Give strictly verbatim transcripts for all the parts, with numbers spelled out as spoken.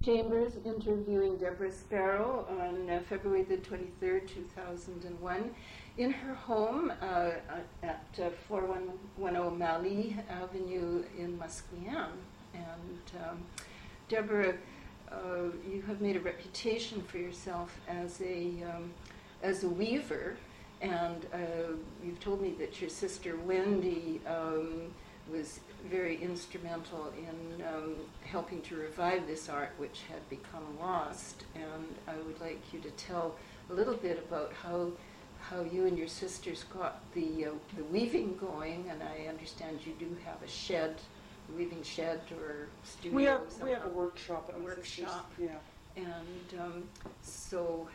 Chambers interviewing Deborah Sparrow on uh, February the twenty-third, two thousand one, in her home uh, at uh, forty-one ten Mali Avenue in Musqueam. And um, Deborah, uh, you have made a reputation for yourself as a um, as a weaver, and uh, you've told me that your sister Wendy um, was very instrumental in um, helping to revive this art which had become lost. And I would like you to tell a little bit about how how you and your sisters got the uh, the weaving going. And I understand you do have a shed, a weaving shed or studio. We have we have a workshop. A workshop. Yeah. And um, so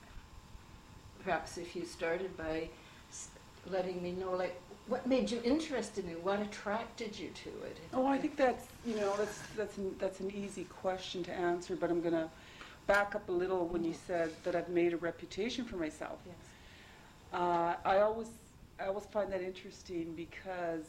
perhaps if you started by letting me know, like, what made you interested in it? What attracted you to it? Oh, I think that's, you know, that's that's an, that's an easy question to answer, but I'm going to back up a little when you said that I've made a reputation for myself. Yes. Uh, I always I always find that interesting because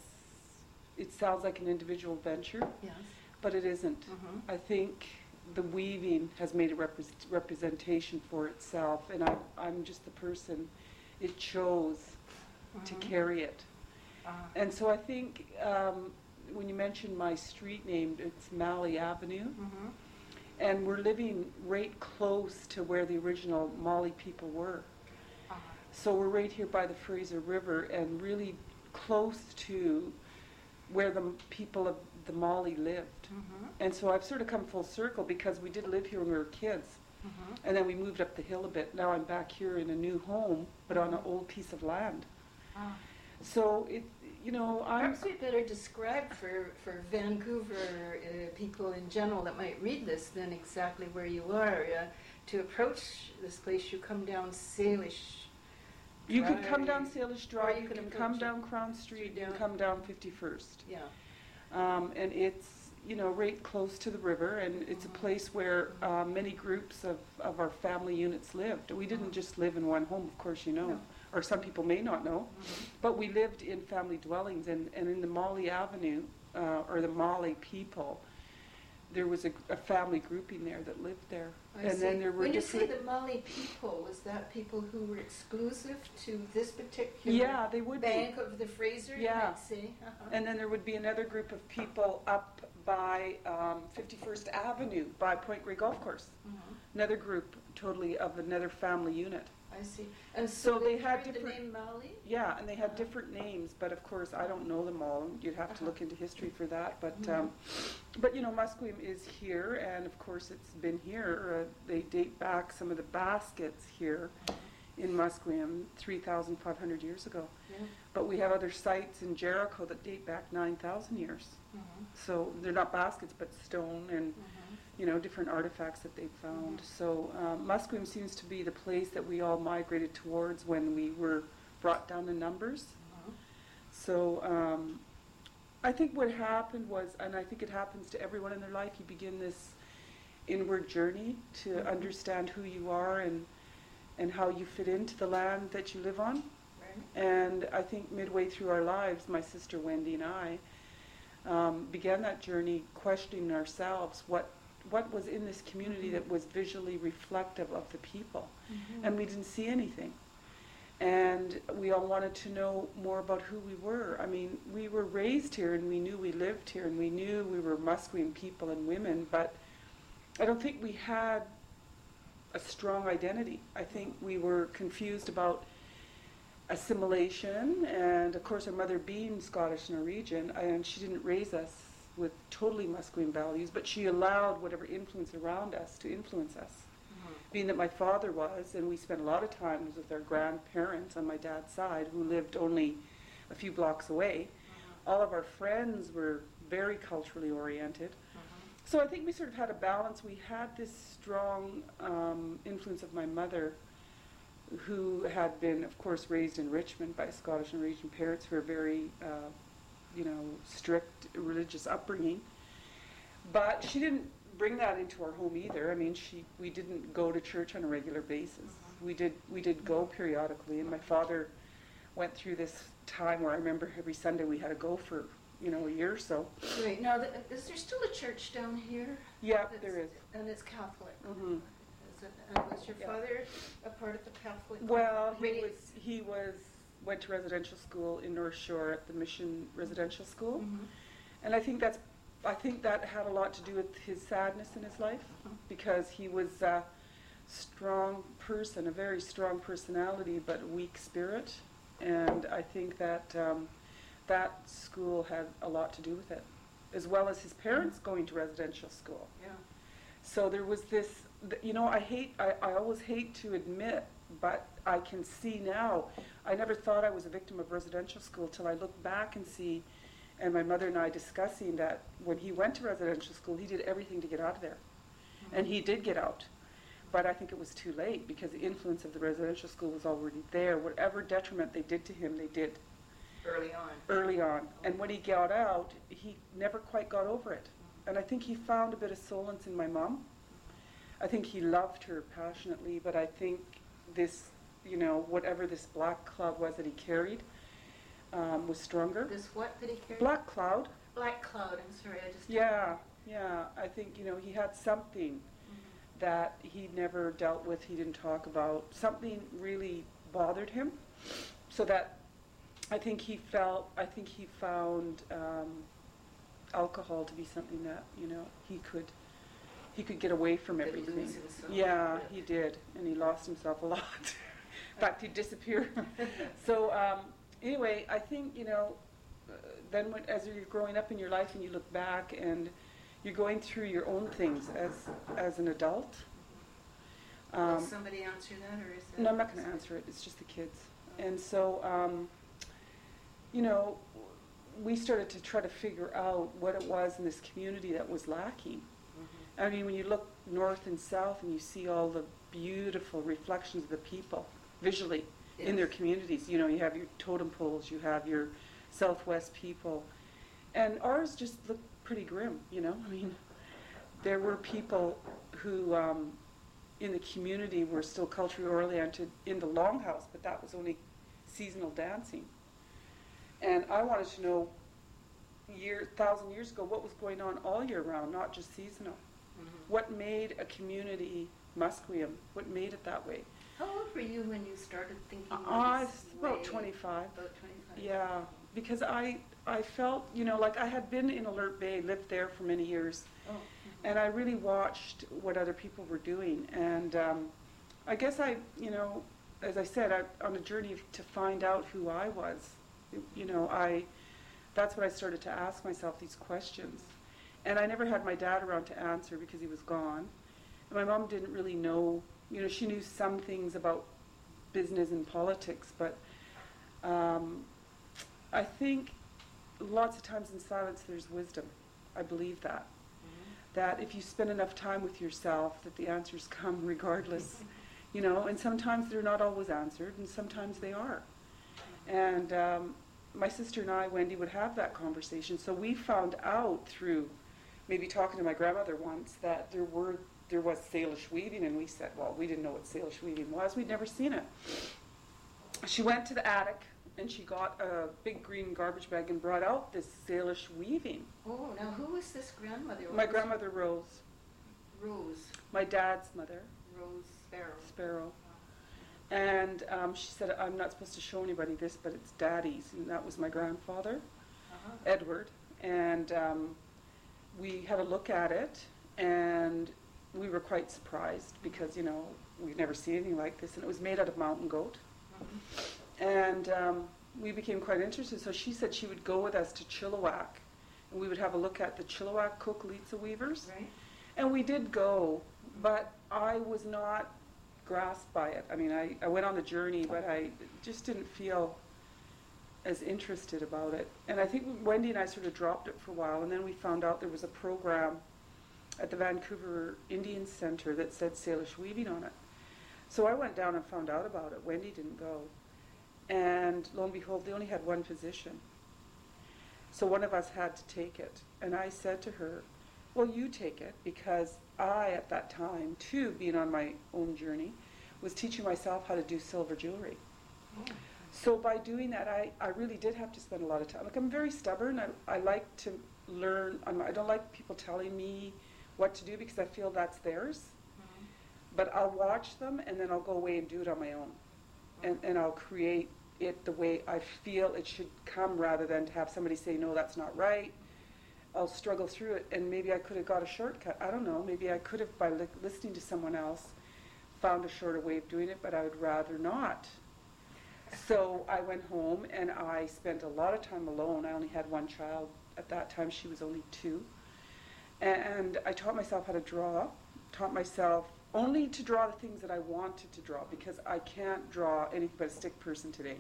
it sounds like an individual venture, Yes. but it isn't. Mm-hmm. I think the weaving has made a repre- representation for itself, and I, I'm just the person it chose Mm-hmm. to carry it. Uh, And so I think um, when you mentioned my street name, it's Mali Avenue, mm-hmm. and we're living right close to where the original Mali people were. Uh, So we're right here by the Fraser River and really close to where the m- people of the Mali lived. mm-hmm. And so I've sort of come full circle because we did live here when we were kids. Mm-hmm. And then we moved up the hill a bit. Now I'm back here in a new home, but on an old piece of land. Ah. So it, you know, I'm. Perhaps we better describe for, for Vancouver uh, people in general that might read this then exactly where you are. Uh, to approach this place, you come down Salish. You can Drive, come down Salish Drive, or you you can can come approach down Crown Street, you down- can come down fifty-first. Yeah. Um, and it's, you know, right close to the river, and it's a place where uh, many groups of, of our family units lived. We didn't just live in one home, of course, you know, No. or some people may not know, but we lived in family dwellings, and, and in the Mali Avenue, uh, or the Mali people, there was a, a family grouping there that lived there. I and see. then there were when you say different- the Mali people, was that people who were exclusive to this particular Yeah, they would be. bank of the Fraser, you Yeah. might say? Uh-huh. And then there would be another group of people up by um, fifty-first Avenue, by Point Grey Golf Course. Mhm. Another group, totally of another family unit. I see. And so, So they had carried different- the name Mali? Yeah, and they had Uh-huh. different names, but of course I don't know them all. You'd have to Uh-huh. look into history for that. But Mhm. um, but you know, Musqueam is here, and of course it's been here. Uh, they date back some of the baskets here in Musqueam three thousand five hundred years ago. Yeah. But we have other sites in Jericho that date back nine thousand years. Mhm. So they're not baskets, but stone and, Mhm. you know, different artifacts that they've found. So um, Musqueam seems to be the place that we all migrated towards when we were brought down in numbers. Mhm. So um, I think what happened was, and I think it happens to everyone in their life, you begin this inward journey to Mhm. understand who you are and and how you fit into the land that you live on. Right. And I think midway through our lives, my sister Wendy and I um, began that journey questioning ourselves what what was in this community that was visually reflective of the people. Mhm. And we didn't see anything. And we all wanted to know more about who we were. I mean, we were raised here and we knew we lived here and we knew we were Musqueam people and women, but I don't think we had a strong identity. I think we were confused about assimilation, and of course our mother being Scottish Norwegian, and she didn't raise us with totally Musqueam values, but she allowed whatever influence around us to influence us. Mhm. Being that my father was, and we spent a lot of time with our grandparents on my dad's side, who lived only a few blocks away. All of our friends were very culturally oriented. Mhm. So I think we sort of had a balance. We had this strong um, influence of my mother, who had been, of course, raised in Richmond by Scottish Norwegian parents who were very, uh, you know, strict religious upbringing. But she didn't bring that into our home either. I mean, she we didn't go to church on a regular basis. We did we did go periodically, and my father went through this time where I remember every Sunday we had to go for you know, a year or so. Right. Now, th- is there still a church down here? Yeah, That's- there is. And it's Catholic. hmm Is it, and was your Yeah. father a part of the Catholic? Well, he Really- was, he was, went to residential school in North Shore at the Mission Residential School. Mhm. And I think that's, I think that had a lot to do with his sadness in his life, Mhm. because he was a strong person, a very strong personality, but a weak spirit. And I think that um, that school had a lot to do with it, as well as his parents going to residential school. Yeah. So there was this, th- you know, I hate, I, I always hate to admit, but I can see now, I never thought I was a victim of residential school till I look back and see, and my mother and I discussing that when he went to residential school, he did everything to get out of there. And he did get out. But I think it was too late, because the influence of the residential school was already there. Whatever detriment they did to him, they did Early on. early on. And when he got out, he never quite got over it. And I think he found a bit of solace in my mom. I think he loved her passionately, but I think this, you know, whatever this black cloud was that he carried um, was stronger. This what did he carry? Black cloud? Black cloud. I'm sorry, I just. Yeah, yeah. I think, you know, he had something Mhm. that he never dealt with, he didn't talk about. Something really bothered him, so that I think he felt, I think he found um, alcohol to be something that, you know, he could, he could get away from Did everything. lose himself. Yeah, he did, and he lost himself a lot. In fact, he disappeared. So um, anyway, I think, you know, uh, then when, as you're growing up in your life and you look back and you're going through your own things as as an adult. Will Um, somebody answer that, or is that? no, I'm not going to answer it. It's just the kids. And so, um, you know, we started to try to figure out what it was in this community that was lacking. Mhm. I mean, when you look north and south and you see all the beautiful reflections of the people visually in their Yes. communities, you know, you have your totem poles, you have your Southwest people, and ours just looked pretty grim, you know. I mean, there were people who um, in the community were still culturally oriented in the longhouse, but that was only seasonal dancing. And I wanted to know, year thousand years ago, what was going on all year round, not just seasonal. Mhm. What made a community Musqueam? What made it that way? How old were you when you started thinking I this was about way? twenty-five. About twenty-five. Yeah, because I I felt, you know, like I had been in Alert Bay, lived there for many years, Oh. and I really watched what other people were doing. And um, I guess I, you know, as I said, I, on a journey to find out who I was, you know, I, that's what I started to ask myself these questions. And I never had my dad around to answer because he was gone. And my mom didn't really know, you know, she knew some things about business and politics, but um, I think lots of times in silence there's wisdom. I believe that. Mhm. That if you spend enough time with yourself, that the answers come regardless. You know, and sometimes they're not always answered, and sometimes they are. And um, my sister and I, Wendy, would have that conversation. So we found out through maybe talking to my grandmother once that there were there was Salish weaving, and we said, well, we didn't know what Salish weaving was. We'd never seen it. She went to the attic, and she got a big green garbage bag and brought out this Salish weaving. Oh, now who was this grandmother? What My was- grandmother Rose, Rose. my dad's mother, Rose Sparrow. Sparrow. And um, she said, I'm not supposed to show anybody this, but it's Daddy's. And that was my grandfather, Uh-huh. Edward. And um, we had a look at it, and we were quite surprised because, you know, we'd never seen anything like this. And it was made out of mountain goat. Mhm. And um, we became quite interested. So she said she would go with us to Chilliwack, and we would have a look at the Chilliwack Coquelitza weavers. Right? And we did go, but I was not grasped by it. I mean, I, I went on the journey, but I just didn't feel as interested about it. And I think Wendy and I sort of dropped it for a while, and then we found out there was a program at the Vancouver Indian Centre that said Salish weaving on it. So I went down and found out about it. Wendy didn't go. And lo and behold, they only had one position. So one of us had to take it. And I said to her, well, you take it, because I, at that time, too, being on my own journey, was teaching myself how to do silver jewelry. Oh. So by doing that, I, I really did have to spend a lot of time. Like, I'm very stubborn. I, I like to learn. I'm, I don't like people telling me what to do because I feel that's theirs. Mm-hmm. But I'll watch them and then I'll go away and do it on my own. And, and I'll create it the way I feel it should come rather than to have somebody say, no, that's not right. I'll struggle through it, and maybe I could have got a shortcut. I don't know. Maybe I could have, by li- listening to someone else, found a shorter way of doing it, but I would rather not. So I went home and I spent a lot of time alone. I only had one child at that time. She was only two. And I taught myself how to draw, taught myself only to draw the things that I wanted to draw, because I can't draw anything but a stick person today.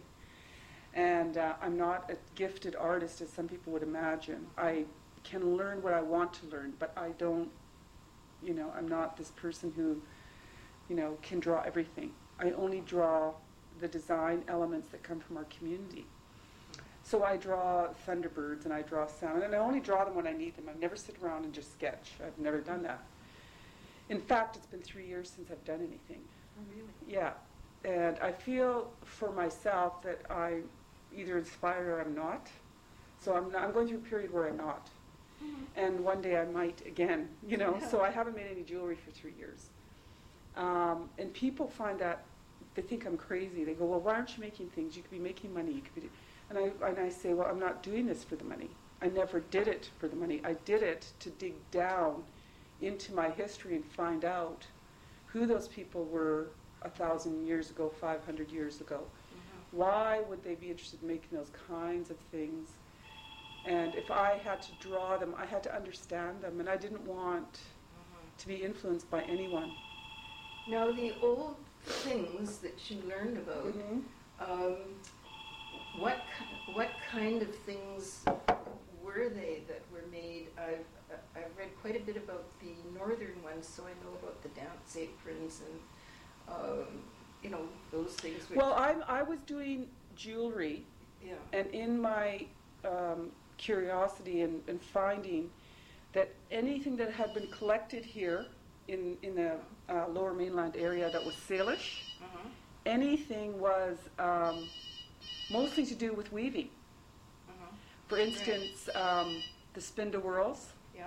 And uh, I'm not a gifted artist as some people would imagine. I can learn what I want to learn, but I don't, you know, I'm not this person who, you know, can draw everything. I only draw the design elements that come from our community. So I draw thunderbirds and I draw sound, and I only draw them when I need them. I never sit around and just sketch. I've never done that. In fact, it's been three years since I've done anything. Oh, really? Yeah, and I feel for myself that I either inspired or I'm not. So I'm, not, I'm going through a period where I'm not. Mm-hmm. And one day I might again, you know, yeah. So I haven't made any jewelry for three years. Um, and people find that, they think I'm crazy. They go, well, why aren't you making things? You could be making money. You could be, and I, and I say, well, I'm not doing this for the money. I never did it for the money. I did it to dig down into my history and find out who those people were a thousand years ago, five hundred years ago. Mm-hmm. Why would they be interested in making those kinds of things? And if I had to draw them, I had to understand them, and I didn't want mm-hmm. to be influenced by anyone. Now, the old things that you learned about, mm-hmm. um, what what kind of things were they that were made? I've I've read quite a bit about the northern ones, so I know about the dance aprons and um, you know, those things. Which well, I I was doing jewelry, yeah, and in my um, curiosity and, and finding that anything that had been collected here in in the uh, Lower Mainland area that was Salish, uh-huh. anything was um, mostly to do with weaving. Uh-huh. For instance, um, the spindle whorls, yeah.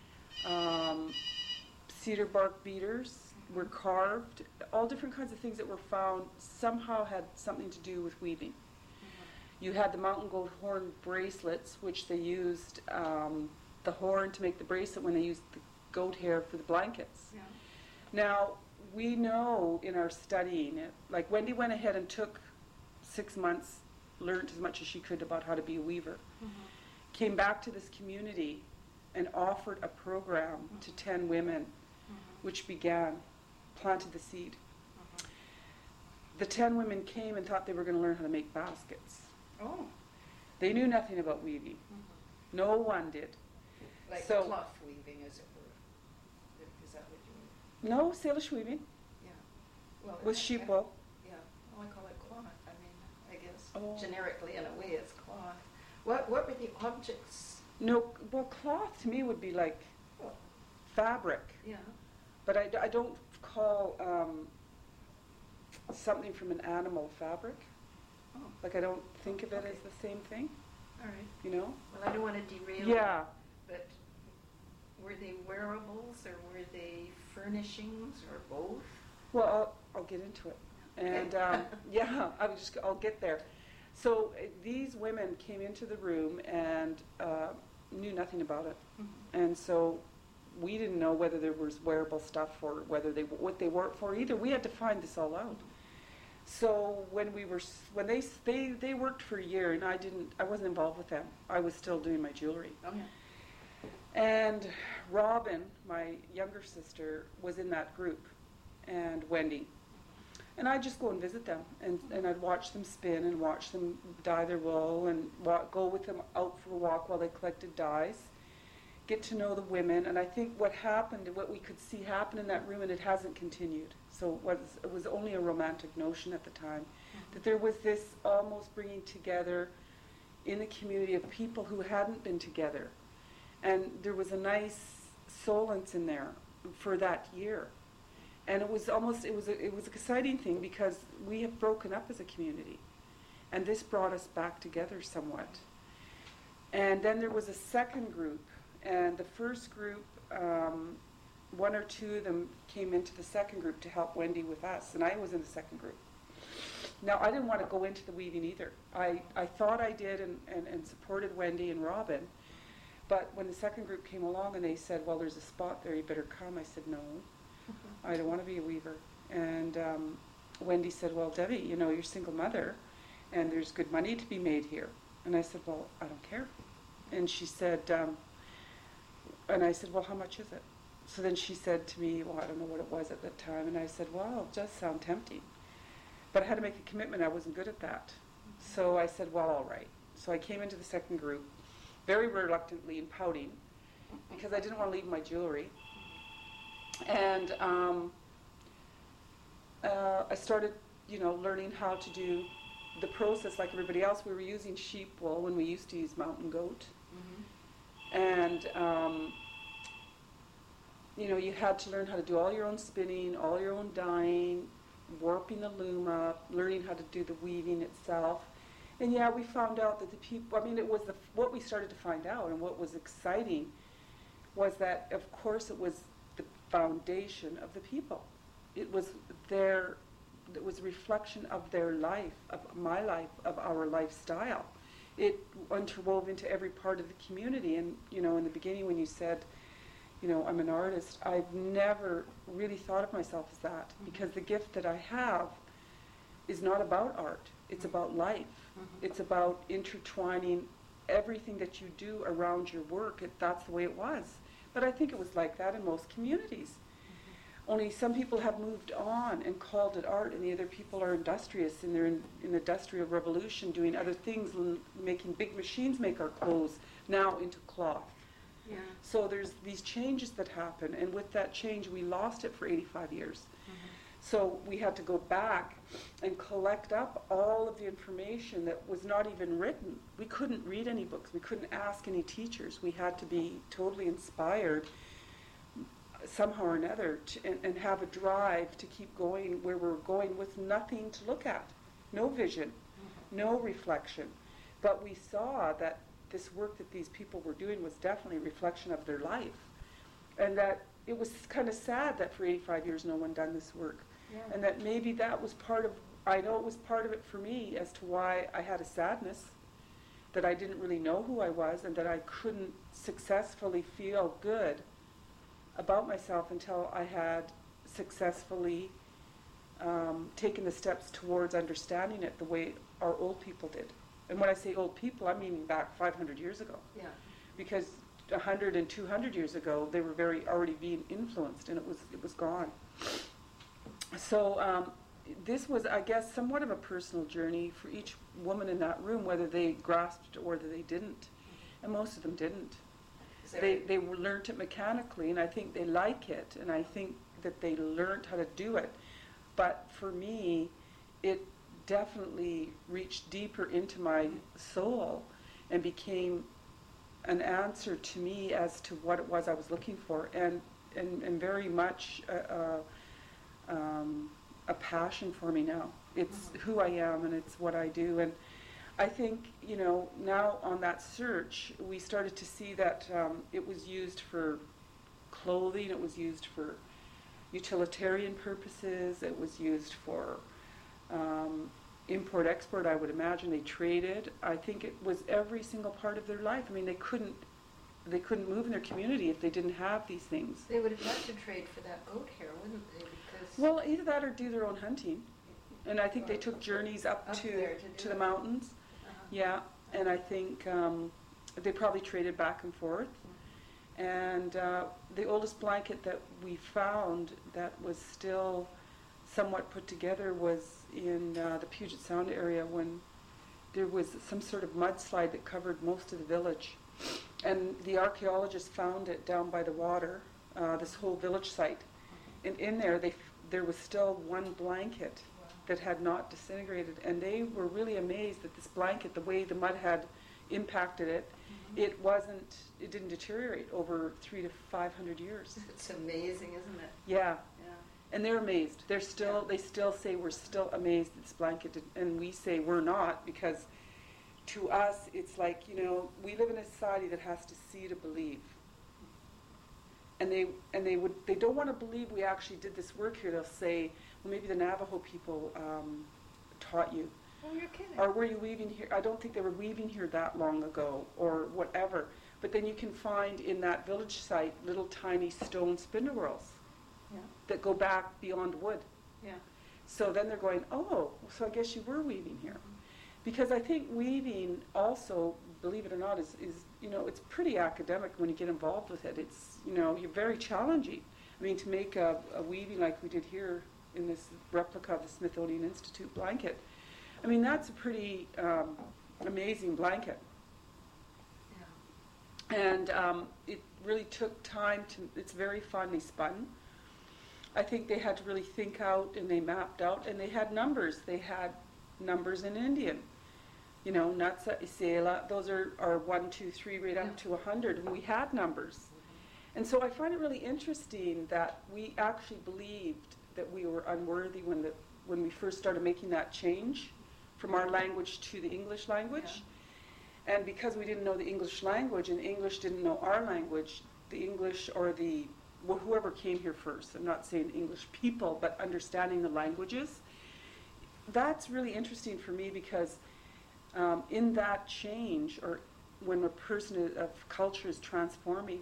um, cedar bark beaters mm-hmm. were carved. All different kinds of things that were found somehow had something to do with weaving. Mm-hmm. You had the mountain goat horn bracelets, which they used um, the horn to make the bracelet when they used the goat hair for the blankets. Yeah. Now, we know in our studying it, like Wendy went ahead and took six months, learned as much as she could about how to be a weaver, mm-hmm. came back to this community and offered a program mm-hmm. to ten women, mm-hmm. which began, planted the seed. Mm-hmm. The ten women came and thought they were going to learn how to make baskets. Oh. They knew nothing about weaving. Mm-hmm. No one did. Like so, cloth weaving, as it were. Is that what you mean? No, Salish weaving. Yeah. Well, with sheep wool. Yeah. Well, I call it cloth. I mean, I guess oh. generically, in a way, it's cloth. What What were the objects? No, well, cloth to me would be like oh. fabric. Yeah. But I, I don't call um, something from an animal fabric. Oh. Like I don't think of it okay. as the same thing. All right. You know? Well, I don't want to derail. Yeah. But were they wearables or were they furnishings or both? Well, I'll, I'll get into it. And um, yeah, I'll just I'll get there. So uh, these women came into the room and uh, knew nothing about it, mm-hmm. and so we didn't know whether there was wearable stuff or whether they what they worked for either. We had to find this all out. So when we were when they they they worked for a year and I didn't I wasn't involved with them. I was still doing my jewelry. Oh, yeah. And Robin, my younger sister, was in that group, and Wendy. And I'd just go and visit them, and, and I'd watch them spin and watch them dye their wool and walk, go with them out for a walk while they collected dyes, get to know the women. And I think what happened, what we could see happen in that room, and it hasn't continued, so it was, it was only a romantic notion at the time, mm-hmm. that there was this almost bringing together in the community of people who hadn't been together. And there was a nice solace in there for that year. And it was almost, it was a, it was an exciting thing because we have broken up as a community. And this brought us back together somewhat. And then there was a second group, and the first group, um, one or two of them came into the second group to help Wendy with us, and I was in the second group. Now, I didn't want to go into the weaving either. I, I thought I did and, and, and supported Wendy and Robin, but when the second group came along and they said, well, there's a spot there, you better come, I said, no, I don't want to be a weaver. And um, Wendy said, well, Debbie, you know, you're a single mother, and there's good money to be made here. And I said, well, I don't care. And she said, um, and I said, well, how much is it? So then she said to me, well, I don't know what it was at the time. And I said, well, it does sound tempting. But I had to make a commitment. I wasn't good at that. So I said, well, all right. So I came into the second group, very reluctantly and pouting, because I didn't want to leave my jewelry. And um, uh, I started, you know, learning how to do the process like everybody else. We were using sheep wool when we used to use mountain goat. Mm-hmm. And, um, you know, you had to learn how to do all your own spinning, all your own dyeing, warping the loom up, learning how to do the weaving itself. And yeah, we found out that the people, I mean, it was the, what we started to find out, and what was exciting was that, of course, it was the foundation of the people. It was their, it was a reflection of their life, of my life, of our lifestyle. It interwove into every part of the community. And, you know, in the beginning when you said, you know, I'm an artist, I've never really thought of myself as that, mm-hmm. because the gift that I have is not about art. It's mm-hmm. about life. Mm-hmm. It's about intertwining everything that you do around your work. It, that's the way it was. But I think it was like that in most communities. Mm-hmm. Only some people have moved on and called it art, and the other people are industrious, and they're in, in the industrial revolution doing other things, l- making big machines make our clothes now into cloth. Yeah. So there's these changes that happen, and with that change, we lost it for eighty-five years. Mm-hmm. So we had to go back and collect up all of the information that was not even written. We couldn't read any books. We couldn't ask any teachers. We had to be totally inspired somehow or another to, and, and have a drive to keep going where we're going with nothing to look at, no vision, mm-hmm. no reflection. But we saw that this work that these people were doing was definitely a reflection of their life, and that it was kind of sad that for eighty-five years no one done this work. Yeah. And that maybe that was part of, I know it was part of it for me as to why I had a sadness, that I didn't really know who I was, and that I couldn't successfully feel good about myself until I had successfully um, taken the steps towards understanding it the way our old people did. And when I say old people, I mean back five hundred years ago. Yeah. Because one hundred and two hundred years ago, they were very already being influenced, and it was it was gone. So um, this was, I guess, somewhat of a personal journey for each woman in that room, whether they grasped it or whether they didn't. And most of them didn't. They they learned it mechanically, and I think they like it, and I think that they learned how to do it. But for me, it definitely reached deeper into my soul and became an answer to me as to what it was I was looking for, and and, and very much a, a, um, a passion for me now. It's mm-hmm. who I am, and it's what I do. And I think, you know, now on that search, we started to see that um, it was used for clothing, it was used for utilitarian purposes, it was used for um, import-export, I would imagine. They traded. I think it was every single part of their life. I mean, they couldn't they couldn't move in their community if they didn't have these things. They would have had to trade for that goat hair, wouldn't they? Because well, either that or do their own hunting. And I think they took journeys up, up to, to, to the mountains. Uh-huh. Yeah, and I think um, they probably traded back and forth. Mm-hmm. And uh, the oldest blanket that we found that was still somewhat put together was in uh, the Puget Sound area when there was some sort of mudslide that covered most of the village. And the archaeologists found it down by the water, uh, this whole village site. And in there, they f- there was still one blanket that had not disintegrated. And they were really amazed that this blanket, the way the mud had impacted it, mm-hmm. it wasn't, it didn't deteriorate over three to five hundred years. It's amazing, isn't it? Yeah. And they're amazed. They're still, Yeah. they still say we're still amazed it's blanketed, and we say we're not, because to us it's like, you know, we live in a society that has to see to believe. And they and they would they don't want to believe we actually did this work here. They'll say, well, maybe the Navajo people um, taught you. Oh, you're kidding. Or were you weaving here? I don't think they were weaving here that long ago, or whatever. But then you can find in that village site little tiny stone spindle wheels Yeah. that go back beyond wood. Yeah. So then they're going, oh, so I guess you were weaving here. Because I think weaving also, believe it or not, is, is, you know, it's pretty academic when you get involved with it. It's, you know, you're very challenging. I mean, to make a, a weaving like we did here in this replica of the Smithsonian Institute blanket, I mean, that's a pretty um, amazing blanket. Yeah. And um, it really took time to, it's very finely spun. I think they had to really think out, and they mapped out, and they had numbers. They had numbers in Indian. You know, Natsa, Isela, those are, are one, two, three, right up Yeah. to a hundred, and we had numbers. And so I find it really interesting that we actually believed that we were unworthy when the when we first started making that change from our language to the English language. Yeah. And because we didn't know the English language, and English didn't know our language, the English or the, well, whoever came here first, I'm not saying English people, but understanding the languages, that's really interesting for me, because um, in that change, or when a person is, of culture is transforming,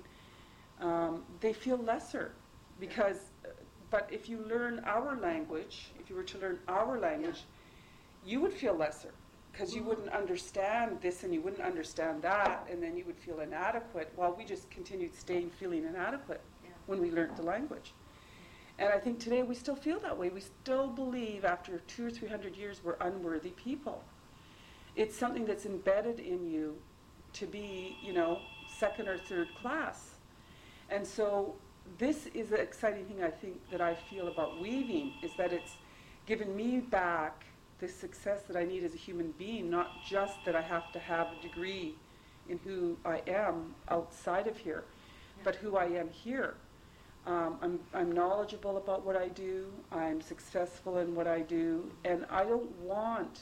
um, they feel lesser. Because, uh, but if you learn our language, if you were to learn our language, you would feel lesser, because you wouldn't understand this and you wouldn't understand that, and then you would feel inadequate, while we just continued staying feeling inadequate Yeah. when we learned the language. And I think today we still feel that way. We still believe after two or three hundred years we're unworthy people. It's something that's embedded in you to be, you know, second or third class. And so this is the exciting thing I think that I feel about weaving, is that it's given me back the success that I need as a human being, not just that I have to have a degree in who I am outside of here, Yeah. but who I am here. Um, I'm, I'm knowledgeable about what I do, I'm successful in what I do, and I don't want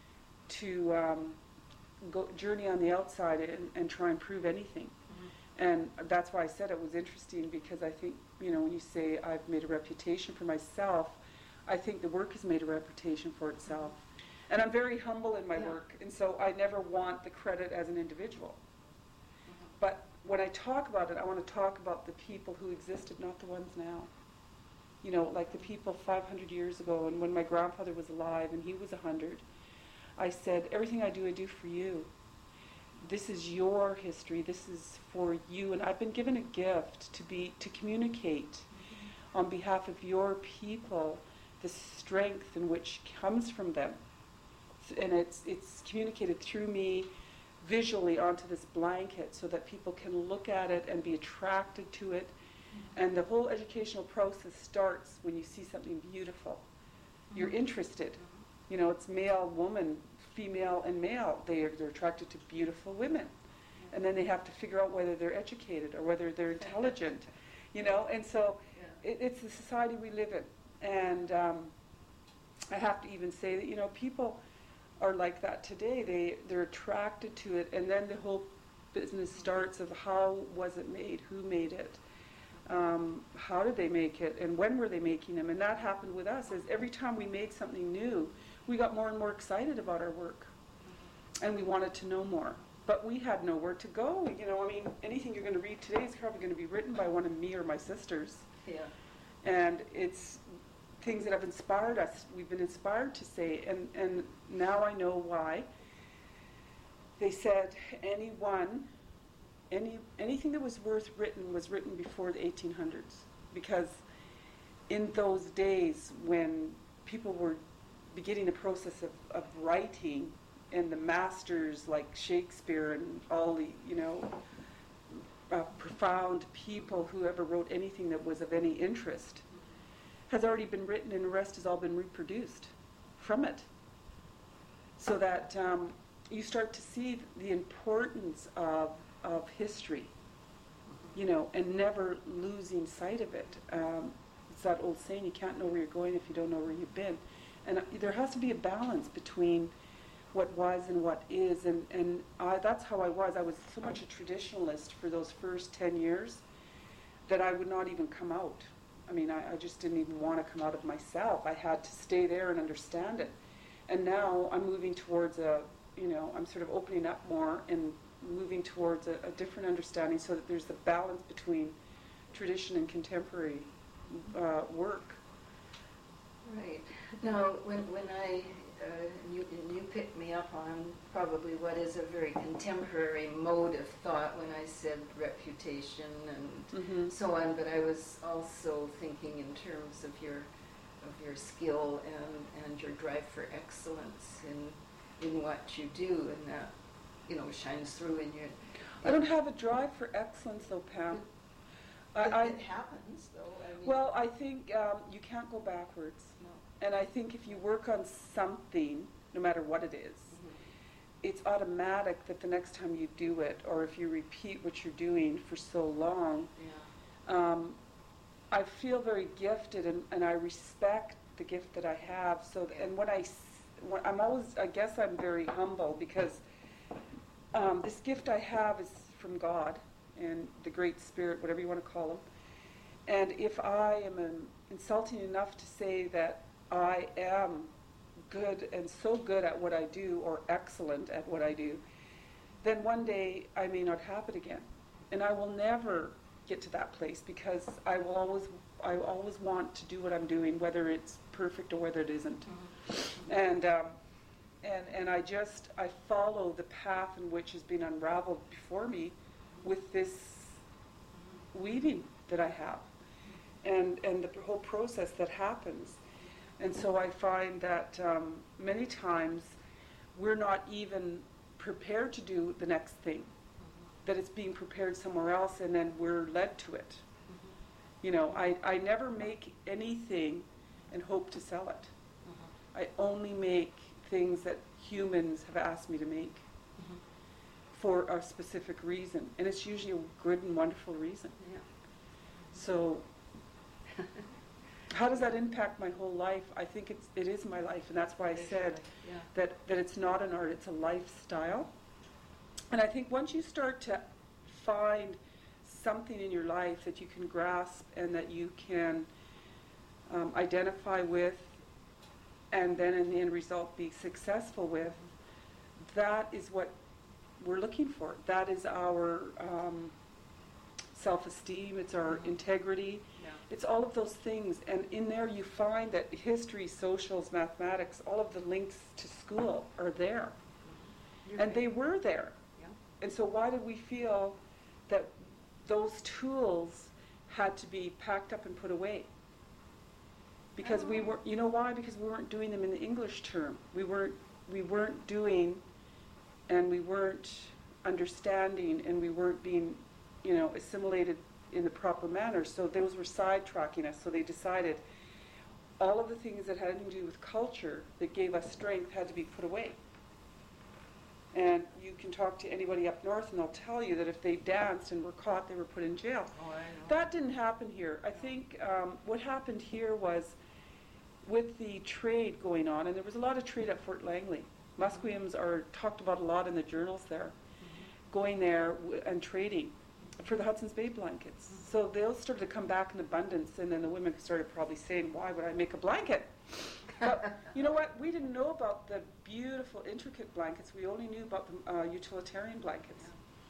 to um, go journey on the outside and, and try and prove anything. Mm-hmm. And that's why I said it was interesting, because I think, you know, when you say I've made a reputation for myself, I think the work has made a reputation for itself. And I'm very humble in my Yeah. work, and so I never want the credit as an individual. Mm-hmm. But when I talk about it, I want to talk about the people who existed, not the ones now. You know, like the people five hundred years ago, and when my grandfather was alive and he was one hundred, I said, everything I do, I do for you. This is your history, this is for you, and I've been given a gift to be, to communicate mm-hmm. on behalf of your people the strength in which comes from them. And it's it's communicated through me visually onto this blanket, so that people can look at it and be attracted to it. Mm-hmm. And the whole educational process starts when you see something beautiful. Mm-hmm. You're interested. Mm-hmm. You know, it's male, woman, female, and male. They are, they're attracted to beautiful women. Mm-hmm. And then they have to figure out whether they're educated or whether they're intelligent. You know, and so yeah. it, it's the society we live in. And um, I have to even say that, you know, people are like that today. They, they're attracted to it, and then the whole business starts of how was it made, who made it, um, how did they make it, and when were they making them. And that happened with us, as every time we made something new, we got more and more excited about our work, and we wanted to know more. But we had nowhere to go. You know, I mean, anything you're going to read today is probably going to be written by one of me or my sisters. Yeah. And it's things that have inspired us. We've been inspired to say, and, and now I know why. They said anyone, any anything that was worth written was written before the eighteen hundreds, because in those days when people were beginning the process of, of writing, and the masters like Shakespeare and all the, you know, uh, profound people who ever wrote anything that was of any interest, has already been written, and the rest has all been reproduced from it. So that um, you start to see the importance of, of history, you know, and never losing sight of it. Um, it's that old saying, you can't know where you're going if you don't know where you've been. And uh, there has to be a balance between what was and what is, and, and I, that's how I was. I was so much a traditionalist for those first ten years that I would not even come out. I mean, I, I just didn't even want to come out of myself. I had to stay there and understand it. And now I'm moving towards a, you know, I'm sort of opening up more and moving towards a, a different understanding so that there's a balance between tradition and contemporary uh, work. Right. Now, when, when I, uh, you, you picked me up on probably what is a very contemporary mode of thought when I said reputation and Mm-hmm. so on, but I was also thinking in terms of your of your skill and, and your drive for excellence in in what you do, and that, you know, shines through in your... I don't have a drive for excellence, though, Pam. It, I, I, it happens, though. I mean, well, I think um, you can't go backwards. no. And I think if you work on something, no matter what it is, Mhm. it's automatic that the next time you do it, or if you repeat what you're doing for so long, Yeah. um, I feel very gifted, and, and I respect the gift that I have. So, th- and when I, s- when I'm always, I guess I'm very humble because um, this gift I have is from God and the Great Spirit, whatever you want to call him. And if I am um, insulting enough to say that I am good and so good at what I do, or excellent at what I do, then one day I may not have it again. And I will never get to that place because I will always, I always want to do what I'm doing, whether it's perfect or whether it isn't. Mhm. And, um, and, and I just, I follow the path in which has been unraveled before me with this weaving that I have, and, and the whole process that happens. And so I find that um, many times we're not even prepared to do the next thing, that it's being prepared somewhere else, and then we're led to it. Mhm. You know, I, I never make anything and hope to sell it. Mhm. I only make things that humans have asked me to make Mhm. for a specific reason, and it's usually a good and wonderful reason. Yeah. So how does that impact my whole life? I think it's, it is my life, and that's why I said Yeah. that, that it's not an art, it's a lifestyle. And I think once you start to find something in your life that you can grasp and that you can um, identify with, and then in the end result be successful with, that is what we're looking for. That is our um, self-esteem, it's our Mhm. integrity, Yeah. it's all of those things. And in there you find that history, socials, mathematics, all of the links to school are there. You're And right. they were there. Yeah. And so why did we feel that those tools had to be packed up and put away? Because we Oh. were, you know why? Because we weren't doing them in the English term. We weren't, we weren't doing, and we weren't understanding, and we weren't being, you know, assimilated in the proper manner. So those were sidetracking us. So they decided all of the things that had to do with culture that gave us strength had to be put away. And you can talk to anybody up north and they'll tell you that if they danced and were caught, they were put in jail. Oh, I know. That didn't happen here. I think um, what happened here was with the trade going on, and there was a lot of trade at Fort Langley. Musqueams are talked about a lot in the journals there, going there w- and trading for the Hudson's Bay blankets. So they'll started to come back in abundance, and then the women started probably saying, why would I make a blanket? But you know what? We didn't know about the beautiful, intricate blankets. We only knew about the uh, utilitarian blankets.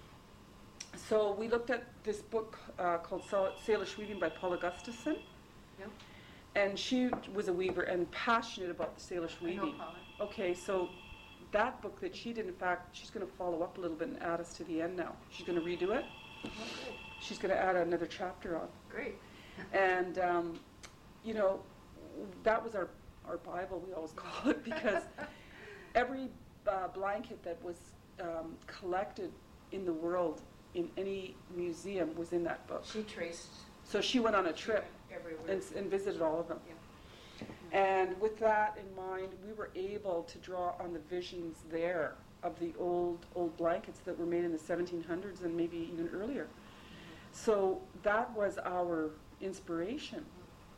So we looked at this book uh, called Sa- Salish Weaving by Paula Gustafson. Yep. And she was a weaver and passionate about the Salish I know weaving. Paula. Okay, so that book that she did, in fact, she's going to follow up a little bit and add us to the end now. She's going to redo it. Oh, good. She's going to add another chapter on. Great. And, um, you know, that was our, our Bible, we always call it, because every uh, blanket that was um, collected in the world in any museum was in that book. She traced So she went on a trip everywhere. and, s- and visited all of them. Yeah. And with that in mind, we were able to draw on the visions there of the old, old blankets that were made in the seventeen hundreds and maybe even earlier. So that was our inspiration.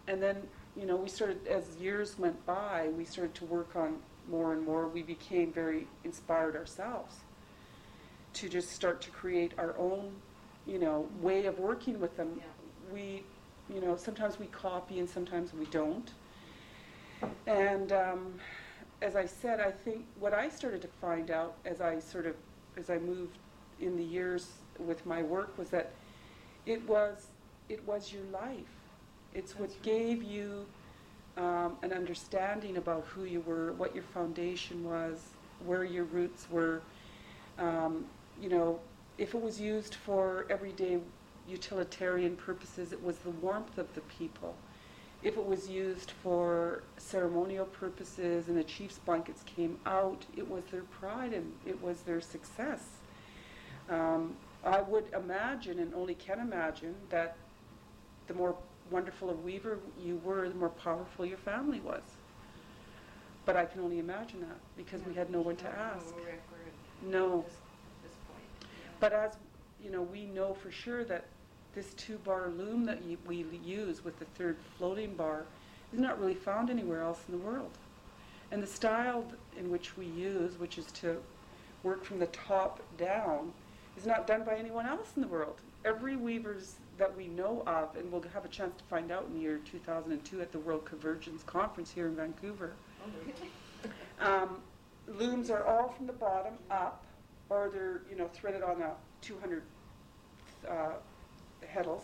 and then, you know, we started, as years went by, we started to work on more and more. We became very inspired ourselves to just start to create our own, you know, way of working with them. Yeah. We, you know, sometimes we copy and sometimes we don't. And um, as I said, I think what I started to find out as I sort of, as I moved in the years with my work was that it was, it was your life. It's what That's right. gave you um, an understanding about who you were, what your foundation was, where your roots were. Um, you know, if it was used for everyday utilitarian purposes, it was the warmth of the people. If it was used for ceremonial purposes and the chief's blankets came out, it was their pride and it was their success. Um, I would imagine, and only can imagine, that the more wonderful a weaver you were, the more powerful your family was. But I can only imagine that because we had no one to ask. No record No. at this, at this point. Yeah. But as you know, we know for sure that this two-bar loom that y- we use with the third floating bar is not really found anywhere else in the world. And the style th- in which we use, which is to work from the top down, is not done by anyone else in the world. Every weavers that we know of, and we'll have a chance to find out in the year two thousand two at the World Convergence Conference here in Vancouver, Oh, really? um, looms are all from the bottom up, or they're, you know, threaded on a two hundred uh, heddles.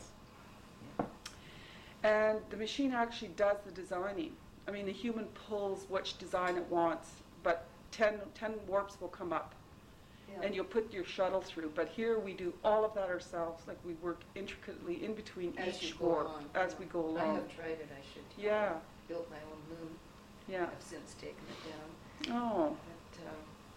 And the machine actually does the designing. I mean, the human pulls which design it wants, but ten, ten warps will come up, Yeah. and you'll put your shuttle through. But here we do all of that ourselves, like we work intricately in between As you each go warp along, as yeah. we go I along. have tried it, I should. Yeah. I built my own loom. Yeah. I've since taken it down. Oh. But, um,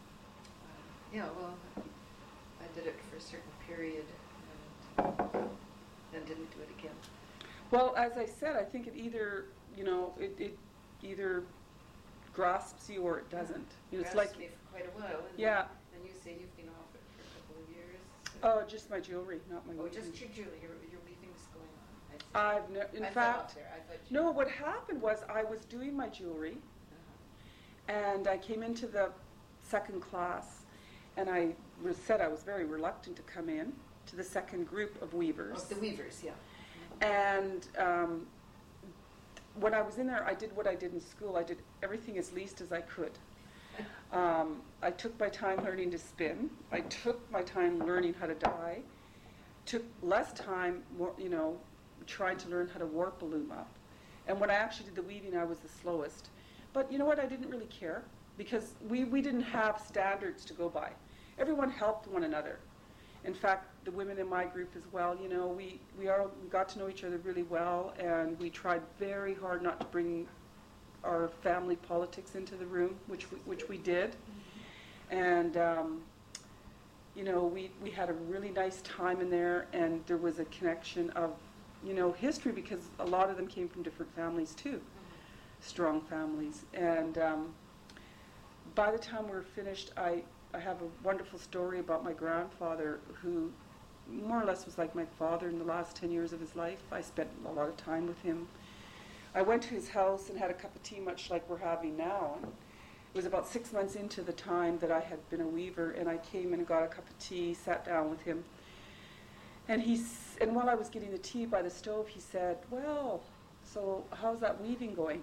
uh, yeah, well, I did it for a certain period and then didn't do it again. Well, as I said, I think it either, you know, it, it either grasps you or it doesn't. You know, it's like, Grasped me for quite a while. And yeah. And you say you've been off it for a couple of years. Oh, just my jewelry, not my Oh, weaving. just your jewelry, your, your weaving's going on. I see. I've ne- in I fell fact, off there. I thought you. no, what happened was I was doing my jewelry Uh-huh. and I came into the second class and I was said I was very reluctant to come in to the second group of weavers. Of the weavers, yeah. And um, when I was in there, I did what I did in school. I did everything as least as I could. Um, I took my time learning to spin. I took my time learning how to dye. Took less time, more, you know, trying to learn how to warp a loom up. And when I actually did the weaving, I was the slowest. But you know what? I didn't really care because we, we didn't have standards to go by. Everyone helped one another. In fact, the women in my group as well, you know, we, we, are, we got to know each other really well, and we tried very hard not to bring our family politics into the room, which we, which we did. And, um, you know, we, we had a really nice time in there, and there was a connection of, you know, history, because a lot of them came from different families too, strong families. And um, by the time we were finished, I, I have a wonderful story about my grandfather, who more or less was like my father in the last ten years of his life. I spent a lot of time with him. I went to his house and had a cup of tea, much like we're having now. And it was about six months into the time that I had been a weaver, and I came and got a cup of tea, sat down with him. And, he's, and while I was getting the tea by the stove, he said, "Well, so how's that weaving going?"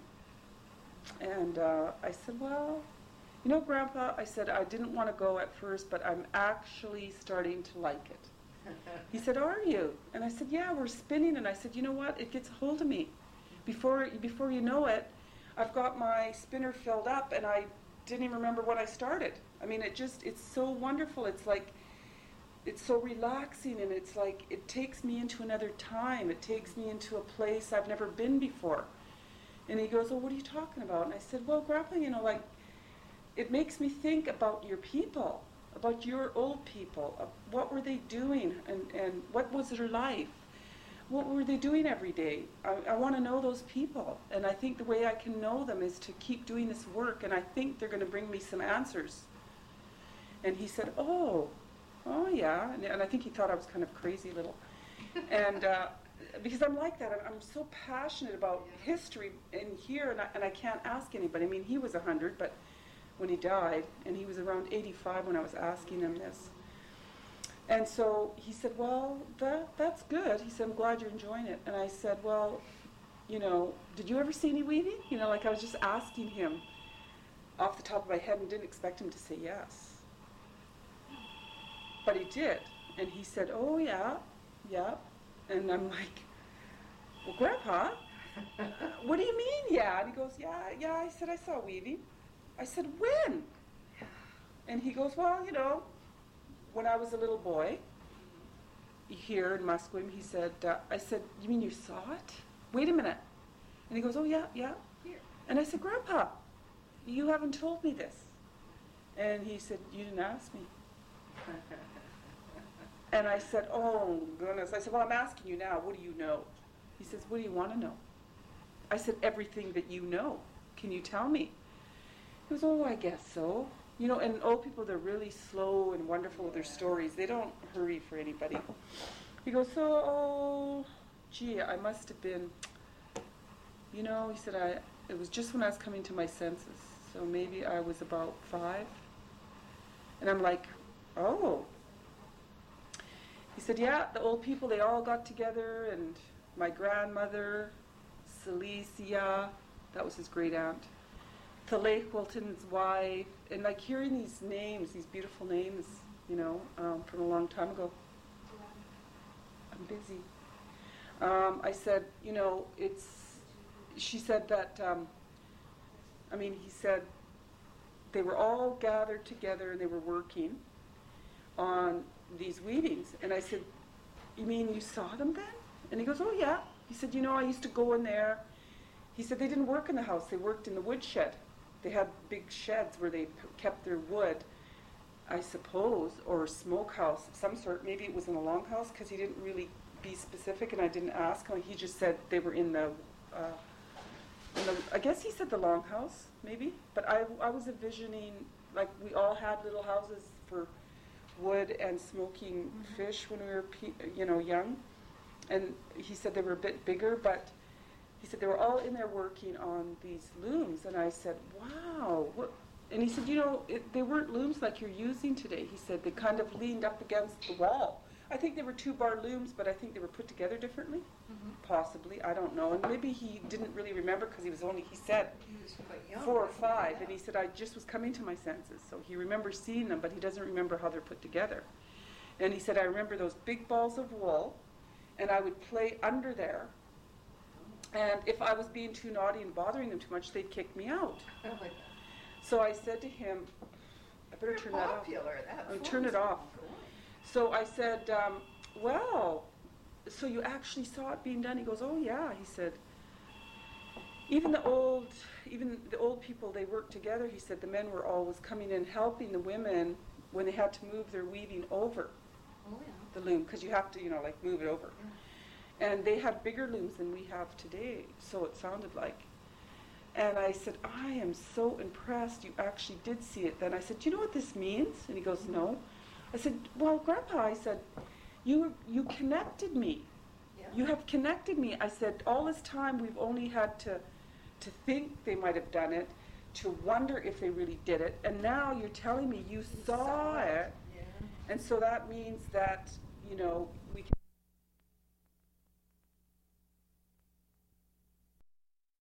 And uh, I said, "Well, you know, Grandpa," I said, "I didn't want to go at first, but I'm actually starting to like it." He said, "Are you?" And I said, "Yeah, we're spinning." And I said, "You know what? It gets a hold of me. Before, before you know it, I've got my spinner filled up, and I didn't even remember when I started. I mean, it just, it's so wonderful. It's like, it's so relaxing, and it's like, it takes me into another time. It takes me into a place I've never been before." And he goes, "Well, what are you talking about?" And I said, "Well, Grandpa, you know, like, it makes me think about your people, about your old people. Uh, what were they doing, and, and what was their life? What were they doing every day? I, I want to know those people. And I think the way I can know them is to keep doing this work, and I think they're going to bring me some answers." And he said, "Oh, oh yeah." And, and I think he thought I was kind of crazy little. And uh, because I'm like that. I'm, I'm so passionate about Yeah. history in here, and I, and I can't ask anybody. I mean, he was one hundred, but when he died, and he was around eighty-five when I was asking him this. And so he said, well, that that's good. He said, I'm glad you're enjoying it. And I said, well, you know, did you ever see any weaving? You know, like I was just asking him off the top of my head and didn't expect him to say yes. But he did. And he said, oh, yeah, yeah. And I'm like, well, Grandpa, what do you mean, yeah? And he goes, yeah, yeah. I said, I saw weaving. I said, when? And he goes, well, you know, when I was a little boy, here in Musqueam, he said, uh, I said, you mean you saw it? Wait a minute. And he goes, oh, yeah, yeah. Here. And I said, Grandpa, you haven't told me this. And he said, you didn't ask me. And I said, oh, goodness. I said, well, I'm asking you now, what do you know? He says, what do you want to know? I said, everything that you know. Can you tell me? He goes, oh, I guess so. You know, and old people, they're really slow and wonderful with their stories. They don't hurry for anybody. He goes, so, oh, gee, I must have been, you know, he said, I. it was just when I was coming to my senses. So maybe I was about five. And I'm like, oh. He said, yeah, the old people, they all got together, and my grandmother, Celicia, that was his great aunt, Thalake Wilton's wife, and like hearing these names, these beautiful names, you know, um, from a long time ago. I'm busy. Um, I said, you know, it's, she said that, um, I mean, he said they were all gathered together and they were working on these weavings. And I said, you mean you saw them then? And he goes, oh yeah. He said, you know, I used to go in there. He said they didn't work in the house, they worked in the woodshed. They had big sheds where they p- kept their wood, I suppose, or a smokehouse of some sort. Maybe it was in a longhouse, because he didn't really be specific, and I didn't ask him. He just said they were in the, uh, in the I guess he said the longhouse, maybe. But I, I was envisioning, like we all had little houses for wood and smoking mm-hmm. fish when we were, pe- you know, young. And he said they were a bit bigger, but he said they were all in there working on these looms. And I said, wow. What? And he said, you know, it, they weren't looms like you're using today. He said they kind of leaned up against the wall. I think they were two-bar looms, but I think they were put together differently, mm-hmm. possibly. I don't know. And maybe he didn't really remember because he was only, he said, He was quite young. four or five. Yeah. And he said, I just was coming to my senses. So he remembers seeing them, but he doesn't remember how they're put together. And he said, I remember those big balls of wool, and I would play under there. And if I was being too naughty and bothering them too much, they'd kick me out. Oh my God. So I said to him, I better You're turn popular. that off. That Oh, turn it off. So I said, um, well, so you actually saw it being done? He goes, oh yeah. He said, even the old, even the old people, they worked together. He said the men were always coming in helping the women when they had to move their weaving over Oh yeah. the loom, because you have to, you know, like move it over. Yeah. And they had bigger looms than we have today, so it sounded like. And I said, I am so impressed you actually did see it then. I said, do you know what this means? And he goes, no. I said, well, Grandpa, I said, you you connected me. Yeah. You have connected me. I said, all this time we've only had to, to think they might have done it, to wonder if they really did it, and now you're telling me you, You saw, saw it. it. Yeah. And so that means that, you know,